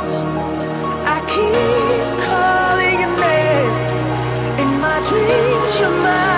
I keep calling your name in my dreams. You're mine.